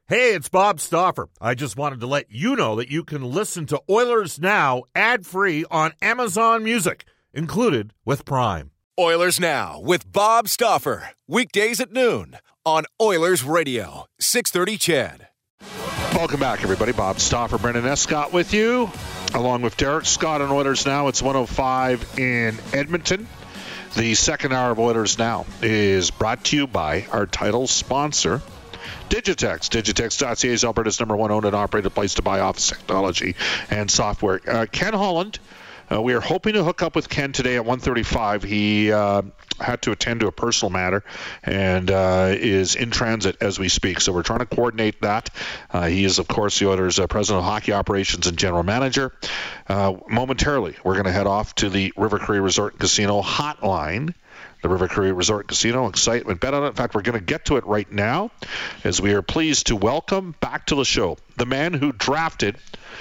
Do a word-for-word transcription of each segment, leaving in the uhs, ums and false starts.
Hey, it's Bob Stauffer. I just wanted to let you know that you can listen to Oilers Now ad-free on Amazon Music, included with Prime. Oilers Now with Bob Stauffer. Weekdays at noon on Oilers Radio, six thirty C H E D. Welcome back, everybody. Bob Stauffer, Brendan Escott with you, along with Derek Scott on Oilers Now. It's one oh five in Edmonton. The second hour of Oilers Now is brought to you by our title sponsor, Digitex. Digitex dot C A is Alberta's number one owned and operated place to buy office technology and software. Uh, Ken Holland, uh, we are hoping to hook up with Ken today at one thirty-five. He uh, had to attend to a personal matter and uh, is in transit as we speak. So we're trying to coordinate that. Uh, he is, of course, the Oilers' uh, president of hockey operations and general manager. Uh, momentarily, we're going to head off to the River Cree Resort and Casino hotline. The River Cree Resort Casino, excitement, bet on it. In fact, we're going to get to it right now as we are pleased to welcome back to the show the man who drafted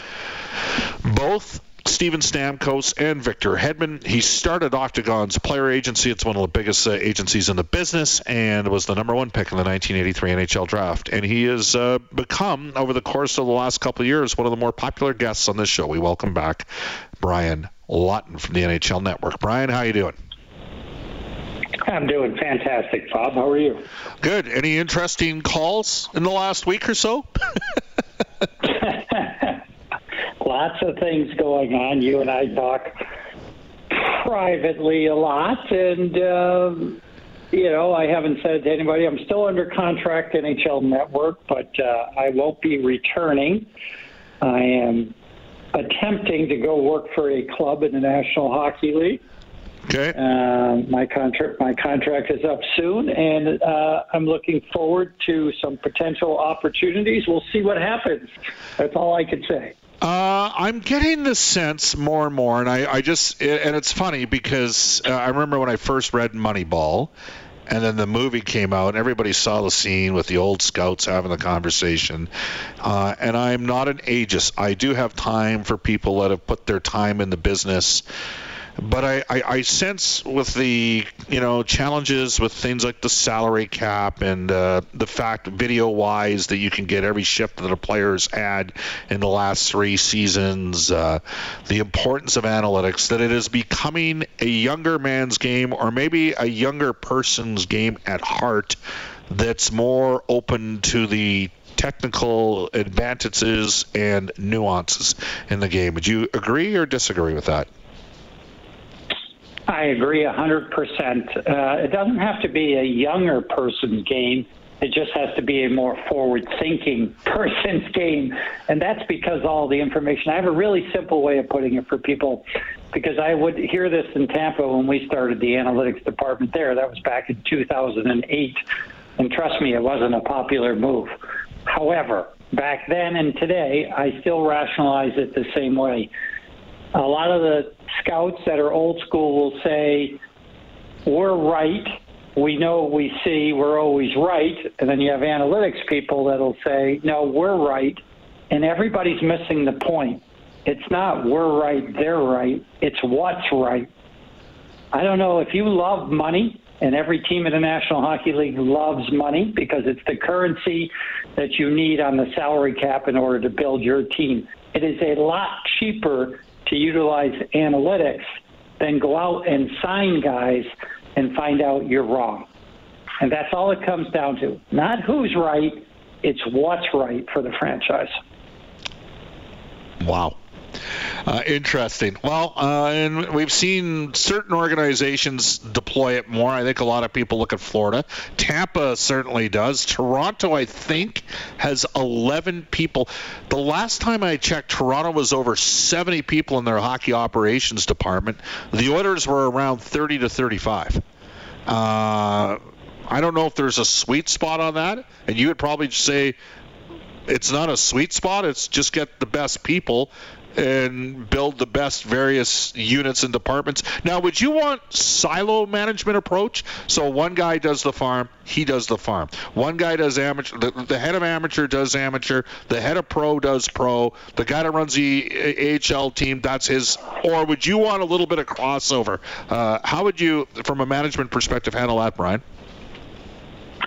both Steven Stamkos and Victor Hedman. He started Octagon's player agency. It's one of the biggest uh, agencies in the business and was the number one pick in the nineteen eighty-three N H L draft. And he has uh, become, over the course of the last couple of years, one of the more popular guests on this show. We welcome back Brian Lawton from the N H L Network. Brian, how you doing? I'm doing fantastic, Bob. How are you? Good. Any interesting calls in the last week or so? Lots of things going on. You and I talk privately a lot, and, um, you know, I haven't said to anybody, I'm still under contract N H L Network, but uh, I won't be returning. I am attempting to go work for a club in the National Hockey League. Okay. Uh, my contract my contract is up soon, and uh, I'm looking forward to some potential opportunities. We'll see what happens. That's all I can say. Uh, I'm getting the sense more and more, and I, I just and it's funny because uh, I remember when I first read Moneyball, and then the movie came out, and everybody saw the scene with the old scouts having the conversation. Uh, and I'm not an ageist. I do have time for people that have put their time in the business. But I, I, I sense with the, you know, challenges with things like the salary cap and uh, the fact video-wise that you can get every shift that a player's had in the last three seasons, uh, the importance of analytics, that it is becoming a younger man's game or maybe a younger person's game at heart that's more open to the technical advantages and nuances in the game. Would you agree or disagree with that? I agree one hundred percent. Uh, it doesn't have to be a younger person's game. It just has to be a more forward-thinking person's game. And that's because all the information. I have a really simple way of putting it for people, because I would hear this in Tampa when we started the analytics department there. That was back in two thousand eight. And trust me, it wasn't a popular move. However, back then and today, I still rationalize it the same way. A lot of the scouts that are old school will say, we're right, we know what we see, we're always right. And then you have analytics people that'll say, no, we're right. And everybody's missing the point. It's not we're right, they're right. It's what's right. I don't know if you love money, and every team in the National Hockey League loves money because it's the currency that you need on the salary cap in order to build your team. It is a lot cheaper to utilize analytics than go out and sign guys and find out you're wrong. And that's all it comes down to. Not who's right, it's what's right for the franchise. Wow. Uh, interesting. Well, uh, and we've seen certain organizations deploy it more. I think a lot of people look at Florida. Tampa certainly does. Toronto, I think, has eleven people. The last time I checked, Toronto was over seventy people in their hockey operations department. The Oilers were around thirty to thirty-five. Uh, I don't know if there's a sweet spot on that, and you would probably say it's not a sweet spot. It's just get the best people and build the best various units and departments. Now, would you want silo management approach? So one guy does the farm, he does the farm. One guy does amateur, the, the head of amateur does amateur, the head of pro does pro, the guy that runs the A H L team, that's his. Or would you want a little bit of crossover? Uh, how would you, from a management perspective, handle that, Brian?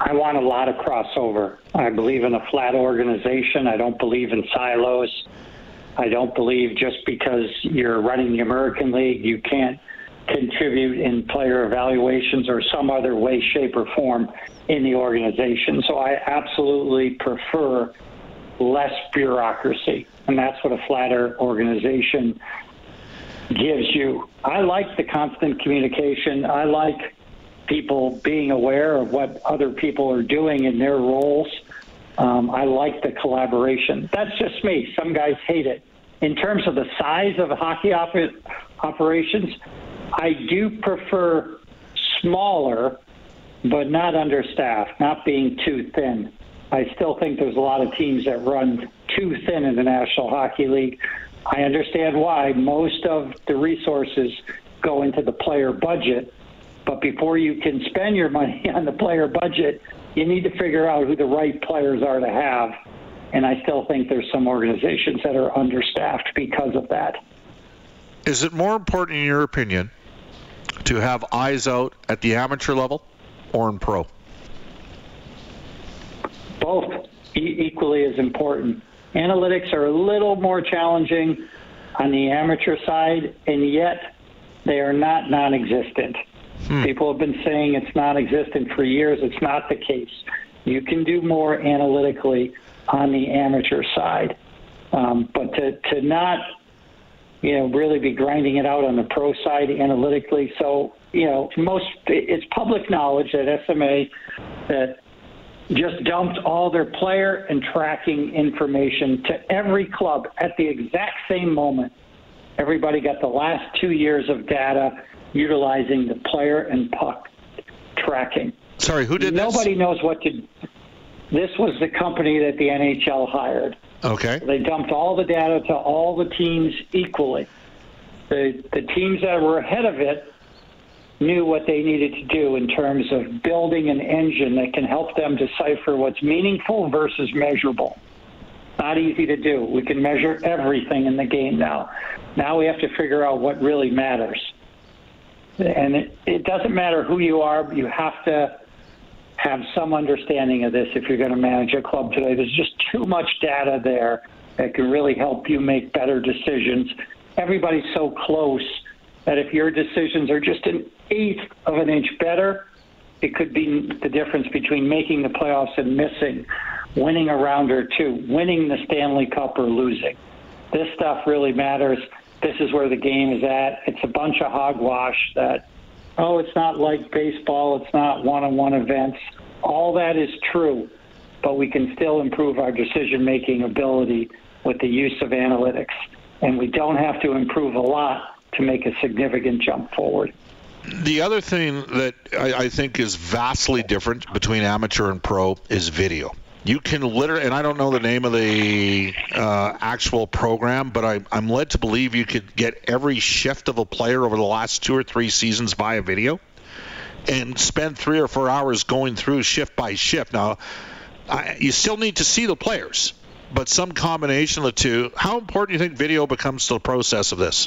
I want a lot of crossover. I believe in a flat organization. I don't believe in silos. I don't believe just because you're running the American League, you can't contribute in player evaluations or some other way, shape, or form in the organization. So I absolutely prefer less bureaucracy, and that's what a flatter organization gives you. I like the constant communication. I like people being aware of what other people are doing in their roles. Um, I like the collaboration. That's just me. Some guys hate it. In terms of the size of hockey op- operations, I do prefer smaller, but not understaffed, not being too thin. I still think there's a lot of teams that run too thin in the National Hockey League. I understand why. Most of the resources go into the player budget, but before you can spend your money on the player budget, you need to figure out who the right players are to have. And I still think there's some organizations that are understaffed because of that. Is it more important, in your opinion, to have eyes out at the amateur level or in pro? Both e- equally as important. Analytics are a little more challenging on the amateur side, and yet they are not non-existent. Hmm. People have been saying it's non-existent for years. It's not the case. You can do more analytically on the amateur side. Um, but to, to not, you know, really be grinding it out on the pro side analytically. So, you know, most it's public knowledge that S M A that just dumped all their player and tracking information to every club at the exact same moment. Everybody got the last two years of data utilizing the player and puck tracking. Sorry, who did Nobody this? knows what to. This was the company that the N H L hired. Okay. They dumped all the data to all the teams equally. The the teams that were ahead of it knew what they needed to do in terms of building an engine that can help them decipher what's meaningful versus measurable. Not easy to do. We can measure everything in the game now. Now we have to figure out what really matters. And it, it doesn't matter who you are, but you have to have some understanding of this if you're going to manage a club today. There's just too much data there that can really help you make better decisions. Everybody's so close that if your decisions are just an eighth of an inch better, it could be the difference between making the playoffs and missing, winning a round or two, winning the Stanley Cup or losing. This stuff really matters. This is where the game is at. It's a bunch of hogwash that, oh, it's not like baseball, it's not one-on-one events. All that is true, but we can still improve our decision-making ability with the use of analytics. And we don't have to improve a lot to make a significant jump forward. The other thing that I, I think is vastly different between amateur and pro is video. You can literally, and I don't know the name of the uh, actual program, but I, I'm led to believe you could get every shift of a player over the last two or three seasons via video and spend three or four hours going through shift by shift. Now, I, you still need to see the players, but some combination of the two. How important do you think video becomes to the process of this?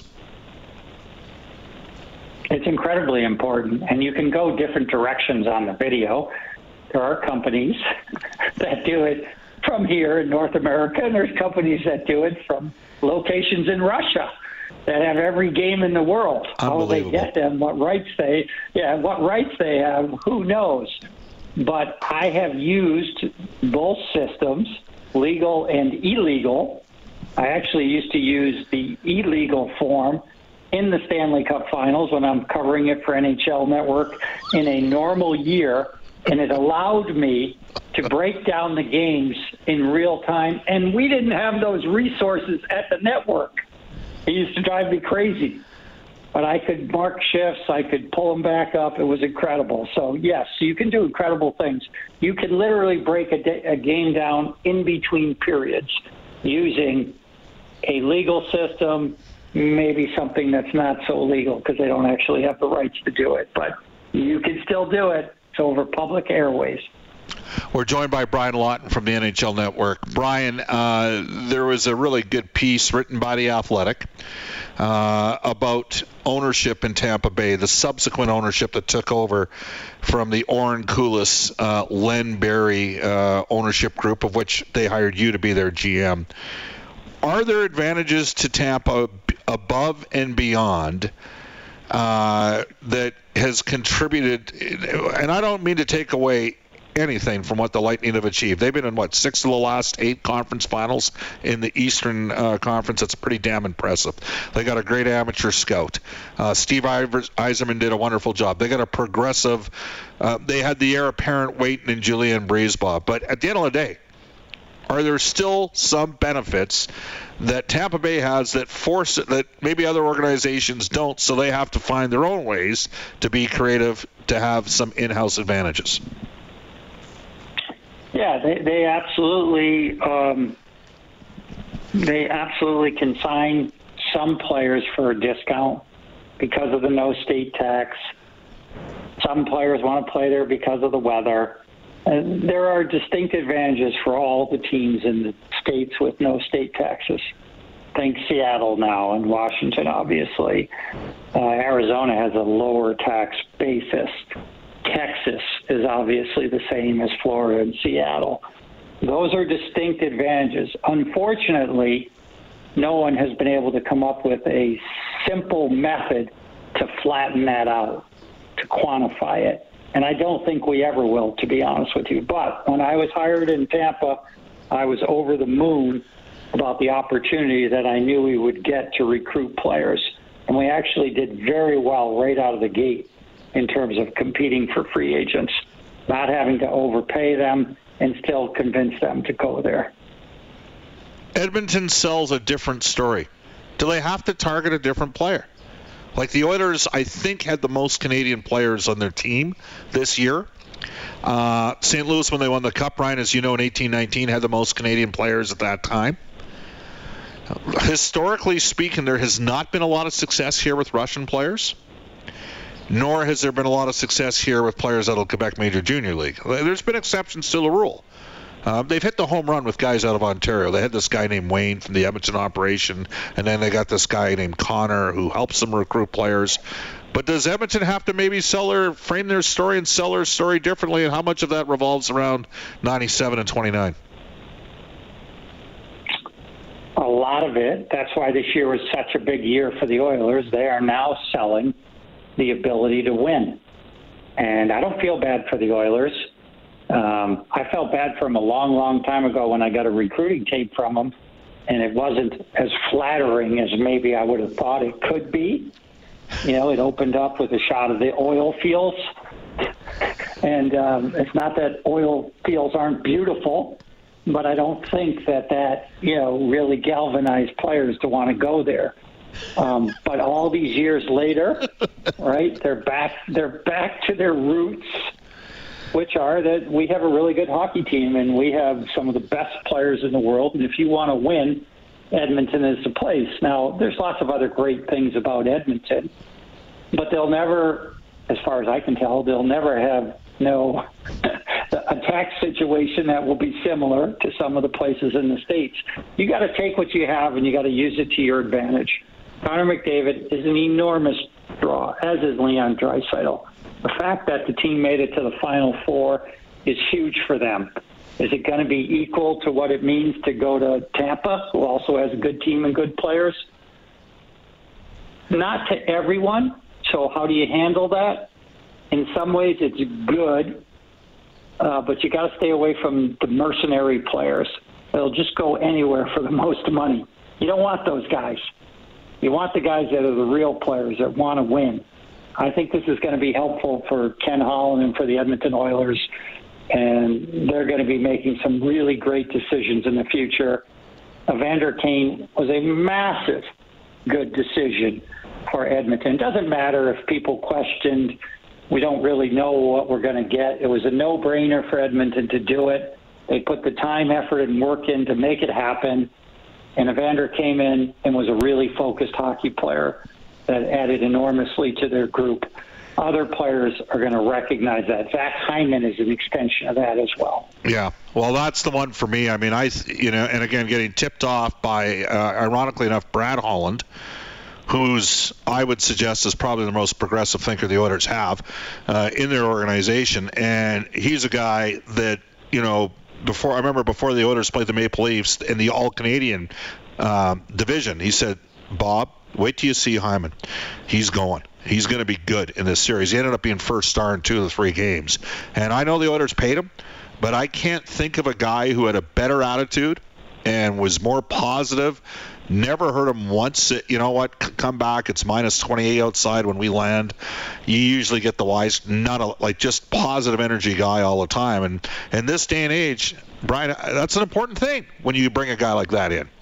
It's incredibly important, and you can go different directions on the video. There are companies that do it from here in North America, and there's companies that do it from locations in Russia that have every game in the world. How they get them, what rights they, yeah, what rights they have, who knows? But I have used both systems, legal and illegal. I actually used to use the illegal form in the Stanley Cup Finals when I'm covering it for N H L Network in a normal year, and it allowed me to break down the games in real time, and we didn't have those resources at the network. It used to drive me crazy. But I could mark shifts, I could pull them back up. It was incredible. So, yes, you can do incredible things. You can literally break a, da- a game down in between periods using a legal system, maybe something that's not so legal because they don't actually have the rights to do it. But you can still do it. It's over public airways. We're joined by Brian Lawton from the N H L Network. Brian, uh, there was a really good piece written by The Athletic uh, about ownership in Tampa Bay, the subsequent ownership that took over from the Oren Koulis, uh, Len Barry uh, ownership group, of which they hired you to be their G M. Are there advantages to Tampa above and beyond uh, that has contributed, and I don't mean to take away anything from what the Lightning have achieved. They've been in, what, six of the last eight conference finals in the Eastern uh, Conference. That's pretty damn impressive. They got a great amateur scout. Uh, Steve Yzerman did a wonderful job. They got a progressive, uh, they had the heir apparent waiting in Julian Breezeball. But at the end of the day, are there still some benefits that Tampa Bay has that force that maybe other organizations don't, so they have to find their own ways to be creative, to have some in-house advantages? Yeah, they, they absolutely um, they absolutely can sign some players for a discount because of the no state tax. Some players want to play there because of the weather. And there are distinct advantages for all the teams in the states with no state taxes. Think Seattle now and Washington, obviously. Uh, Arizona has a lower tax basis. Texas is obviously the same as Florida and Seattle. Those are distinct advantages. Unfortunately, no one has been able to come up with a simple method to flatten that out, to quantify it. And I don't think we ever will, to be honest with you. But when I was hired in Tampa, I was over the moon about the opportunity that I knew we would get to recruit players. And we actually did very well right out of the gate in terms of competing for free agents, not having to overpay them and still convince them to go there. Edmonton sells a different story. Do they have to target a different player? Like the Oilers, I think, had the most Canadian players on their team this year. Uh, Saint Louis, when they won the Cup, Ryan, as you know, in eighteen nineteen, had the most Canadian players at that time. Historically speaking, there has not been a lot of success here with Russian players, nor has there been a lot of success here with players out of Quebec Major Junior League. There's been exceptions to the rule. Uh, they've hit the home run with guys out of Ontario. They had this guy named Wayne from the Edmonton operation, and then they got this guy named Connor who helps them recruit players. But does Edmonton have to maybe sell their, frame their story and sell their story differently, and how much of that revolves around ninety-seven and twenty-nine? A lot of it. That's why this year was such a big year for the Oilers. They are now selling the ability to win. And I don't feel bad for the Oilers. Um, I felt bad for them a long, long time ago when I got a recruiting tape from them, and it wasn't as flattering as maybe I would have thought it could be. You know, it opened up with a shot of the oil fields. And um, it's not that oil fields aren't beautiful, but I don't think that that, you know, really galvanized players to want to go there. Um, but all these years later, right, they're back, they're back to their roots, which are that we have a really good hockey team and we have some of the best players in the world. And if you want to win, Edmonton is the place. Now, there's lots of other great things about Edmonton, but they'll never, as far as I can tell, they'll never have no a tax situation that will be similar to some of the places in the States. You got to take what you have and you got to use it to your advantage. Connor McDavid is an enormous draw, as is Leon Draisaitl. The fact that the team made it to the Final Four is huge for them. Is it going to be equal to what it means to go to Tampa, who also has a good team and good players? Not to everyone. So how do you handle that? In some ways, it's good, uh, but you got to stay away from the mercenary players. They'll just go anywhere for the most money. You don't want those guys. You want the guys that are the real players that want to win. I think this is going to be helpful for Ken Holland and for the Edmonton Oilers, and they're going to be making some really great decisions in the future. Evander Kane was a massive good decision for Edmonton. It doesn't matter if people questioned, we don't really know what we're going to get. It was a no-brainer for Edmonton to do it. They put the time, effort, and work in to make it happen, and Evander came in and was a really focused hockey player that added enormously to their group. other players are going to recognize that. Zach Hyman is an extension of that as well. Yeah, well, that's the one for me. I mean, I, you know, and again, getting tipped off by, uh, ironically enough, Brad Holland, who's, I would suggest, is probably the most progressive thinker the Oilers have uh, in their organization. And he's a guy that, you know, before I remember before the Oilers played the Maple Leafs in the All-Canadian um, division, he said, Bob, wait till you see Hyman. He's going. He's going to be good in this series. He ended up being first star in two of the three games. And I know the Oilers paid him, but I can't think of a guy who had a better attitude and was more positive. Never heard him once, you know what, come back, it's minus twenty-eight outside when we land. You usually get the wise, not a, like just positive energy guy all the time. And in this day and age, Brian, that's an important thing when you bring a guy like that in.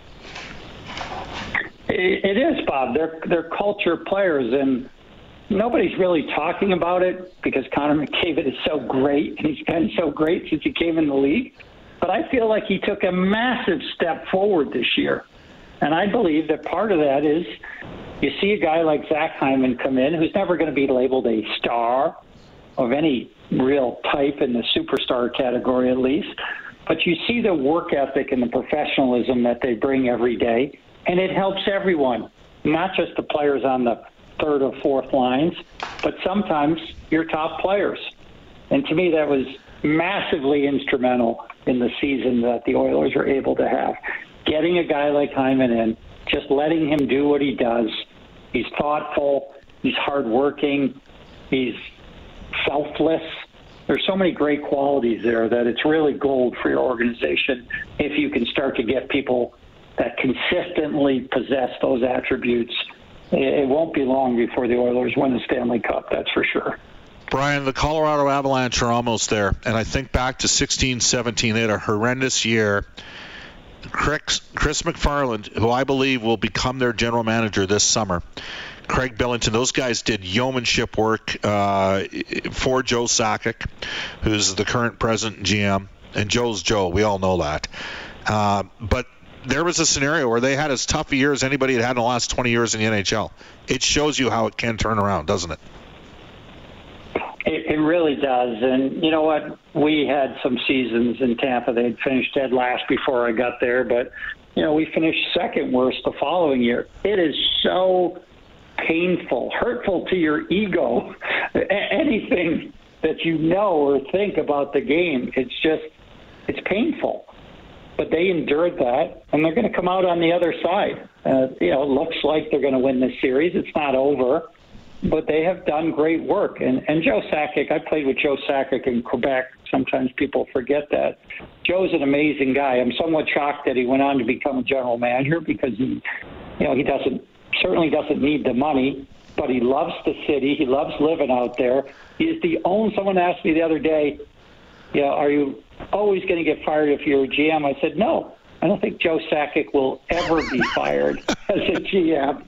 It is, Bob. They're, they're culture players, and nobody's really talking about it because Connor McDavid is so great, and he's been so great since he came in the league. But I feel like he took a massive step forward this year. And I believe that part of that is you see a guy like Zach Hyman come in who's never going to be labeled a star of any real type in the superstar category at least. But you see the work ethic and the professionalism that they bring every day, and it helps everyone, not just the players on the third or fourth lines, but sometimes your top players. And to me, that was massively instrumental in the season that the Oilers were able to have. Getting a guy like Hyman in, just letting him do what he does. He's thoughtful, he's hardworking, he's selfless. There's so many great qualities there that it's really gold for your organization if you can start to get people that consistently possess those attributes. It won't be long before the Oilers win the Stanley Cup, that's for sure. Brian, the Colorado Avalanche are almost there. And I think back to sixteen seventeen, they had a horrendous year. Chris, Chris McFarland, who I believe will become their general manager this summer, Craig Billington, those guys did yeomanship work uh, for Joe Sakic, who's the current president and G M. And Joe's Joe, we all know that. Uh, but there was a scenario where they had as tough a year as anybody had had in the last twenty years in the N H L. It shows you how it can turn around, doesn't it? It, it really does. And you know what? We had some seasons in Tampa. They had finished dead last before I got there. But, you know, we finished second worst the following year. It is so painful, hurtful to your ego. Anything that you know or think about the game, it's just, it's painful. But they endured that, and they're going to come out on the other side. Uh, you know, it looks like they're going to win this series. It's not over. But they have done great work. And, and Joe Sakic, I played with Joe Sakic in Quebec. Sometimes people forget that. Joe's an amazing guy. I'm somewhat shocked that he went on to become a general manager because he, you know, he doesn't certainly doesn't need the money, but he loves the city. He loves living out there. He's the only, someone asked me the other day, you know, are you always going to get fired if you're a G M? I said, no, I don't think Joe Sakic will ever be fired as a G M.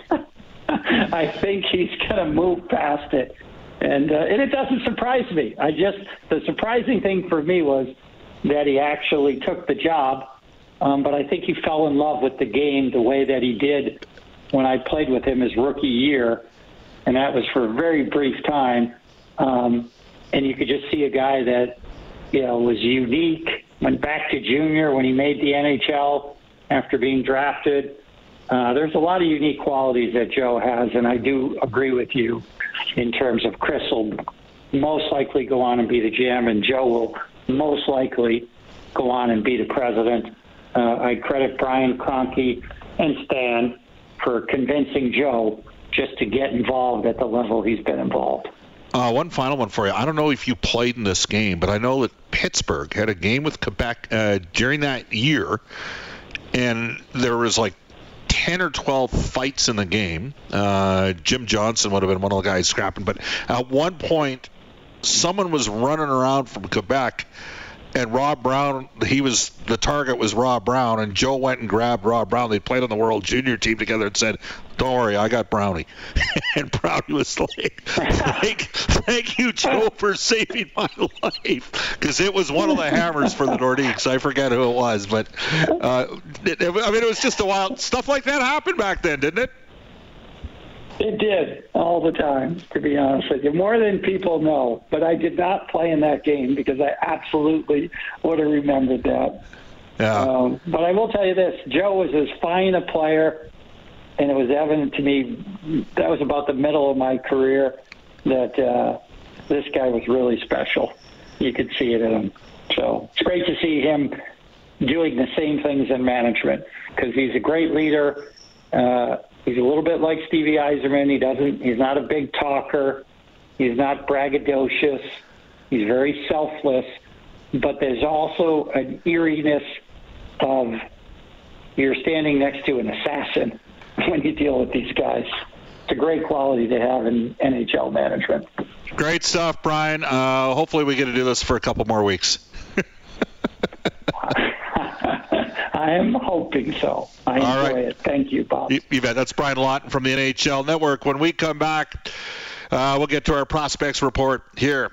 I think he's going to move past it. And, uh, and it doesn't surprise me. I just, the surprising thing for me was that he actually took the job. Um, but I think he fell in love with the game the way that he did when I played with him his rookie year. And that was for a very brief time. Um, and you could just see a guy that, you know, was unique, went back to junior when he made the N H L after being drafted. Uh, there's a lot of unique qualities that Joe has, and I do agree with you in terms of Chris will most likely go on and be the G M, and Joe will most likely go on and be the president. Uh, I credit Brian Kroenke and Stan for convincing Joe just to get involved at the level he's been involved. Uh, one final one for you. I don't know if you played in this game, but I know that Pittsburgh had a game with Quebec uh, during that year, and there was like ten or twelve fights in the game. Uh, Jim Johnson would have been one of the guys scrapping, but at one point, someone was running around from Quebec, and Rob Brown, he was the target was Rob Brown, and Joe went and grabbed Rob Brown. They played on the World Junior team together and said, "Don't worry, I got Brownie." And Brownie was like, thank, thank you, Joe, for saving my life. Because it was one of the hammers for the Nordiques. I forget who it was. But, uh, it, I mean, it was just a wild stuff like that happened back then, didn't it? It did all the time, to be honest with you, more than people know. But I did not play in that game because I absolutely would have remembered that. Yeah. Um, but I will tell you this, Joe was as fine a player, and it was evident to me, that was about the middle of my career, that uh, this guy was really special. You could see it in him. So it's great to see him doing the same things in management, because he's a great leader. Uh, he's a little bit like Stevie Yzerman. He doesn't. He's not a big talker. He's not braggadocious. He's very selfless. But there's also an eeriness of you're standing next to an assassin when you deal with these guys. It's a great quality to have in N H L management. Great stuff, Brian. Uh, hopefully we get to do this for a couple more weeks. I am hoping so. I enjoy All right. it. Thank you, Bob. You, you bet. That's Brian Lawton from the N H L Network. When we come back, uh, we'll get to our prospects report here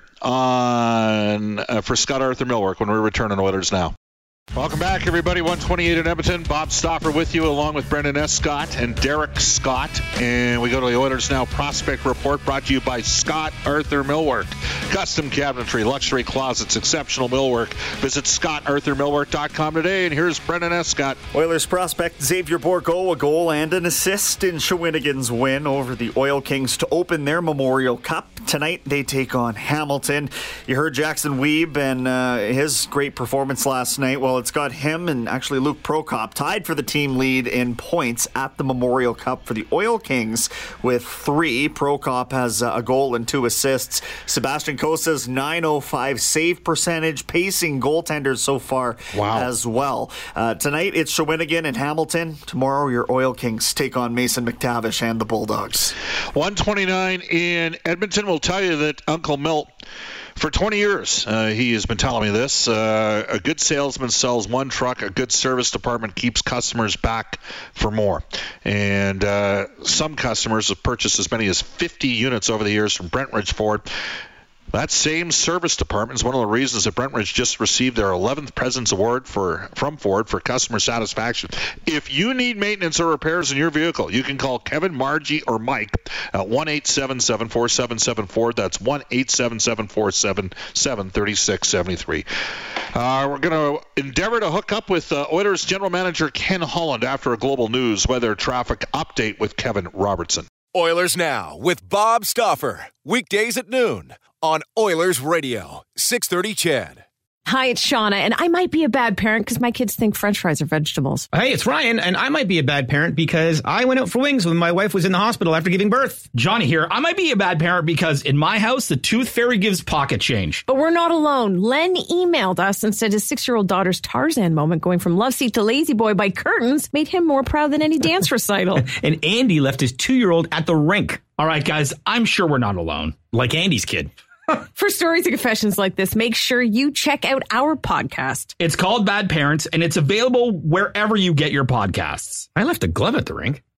on uh, for Scott Arthur Millwork when we return on Oilers Now. Welcome back, everybody. one twenty-eight in Edmonton. Bob Stauffer with you, along with Brendan S. Scott and Derek Scott. And we go to the Oilers Now Prospect Report, brought to you by Scott Arthur Millwork. Custom cabinetry, luxury closets, exceptional millwork. Visit scott arthur millwork dot com today. And here's Brendan S. Scott. Oilers prospect Xavier Bourgault, a goal and an assist in Shawinigan's win over the Oil Kings to open their Memorial Cup. Tonight they take on Hamilton. You heard Jackson Weeb and uh, his great performance last night. Well, it's got him and actually Luke Prokop tied for the team lead in points at the Memorial Cup for the Oil Kings with three. Prokop has a goal and two assists. Sebastian Cosa's nine oh five save percentage, pacing goaltenders so far wow. as well. Uh, tonight it's Shawinigan and Hamilton. Tomorrow your Oil Kings take on Mason McTavish and the Bulldogs. one twenty-nine in Edmonton. Will tell you that Uncle Milt, for twenty years, uh, he has been telling me this. Uh, a good salesman sells one truck. A good service department keeps customers back for more. And uh, some customers have purchased as many as fifty units over the years from Brentridge Ford. That same service department is one of the reasons that Brentridge just received their eleventh President's Award for from Ford for customer satisfaction. If you need maintenance or repairs in your vehicle, you can call Kevin, Margie, or Mike at one eight seven seven, four seven seven, Ford. That's one eight seven seven, four seven seven, three six seven three. Uh, we're going to endeavor to hook up with uh, Oilers General Manager Ken Holland after a Global News weather traffic update with Kevin Robertson. Oilers Now with Bob Stauffer. Weekdays at noon on Oilers Radio, six thirty C H E D. Hi, it's Shauna, and I might be a bad parent because my kids think French fries are vegetables. Hey, it's Ryan, and I might be a bad parent because I went out for wings when my wife was in the hospital after giving birth. Johnny here. I might be a bad parent because in my house, the tooth fairy gives pocket change. But we're not alone. Len emailed us and said his six-year-old daughter's Tarzan moment going from love seat to lazy boy by curtains made him more proud than any dance recital. And Andy left his two-year-old at the rink. All right, guys, I'm sure we're not alone. Like Andy's kid. For stories and confessions like this, make sure you check out our podcast. It's called Bad Parents, and it's available wherever you get your podcasts. I left a glove at the rink.